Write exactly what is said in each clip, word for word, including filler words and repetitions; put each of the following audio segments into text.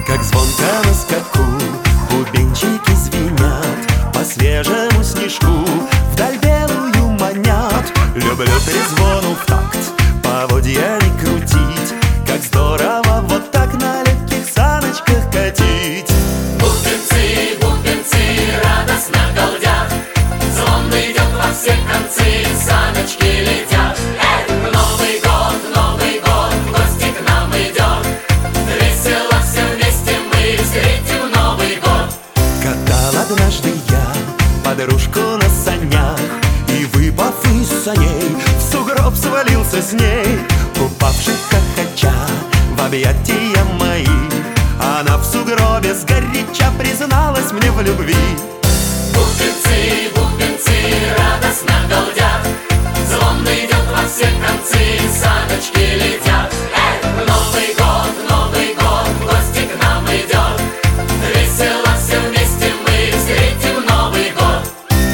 Как звонко на скаку бубенчики звенят, по свежему снежку вдаль белую манят. Люблю трезвону в такт поводьями крутить, как здорово вот так на легких саночках катить. Бубенцы, бубенцы радостно галдят, звон идет во все концы, саночки летят. Эй! Новый год, Новый год, в гости к нам идет, весело все вместе мы встретим Новый год. Катал однажды я подружку на санях, и, выпав из саней, в сугроб свалился с ней. Упавший хохоча в объятия мои, она в сугробе сгоряча призналась мне в любви. Бубенцы, бубенцы радостно галдят, звон идет во все концы, саночки летят. Эй! Новый год, Новый год, в гости к нам идет, весело все вместе мы встретим Новый год.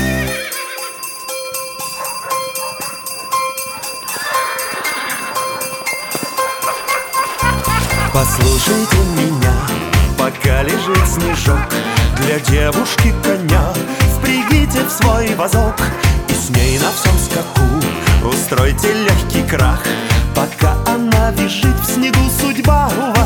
Послушайте меня, пока лежит снежок, для девушки коня впрягите в свой вазок, и с ней на всем скаку устройте легкий крах. Пока она визжит в снегу, судьба у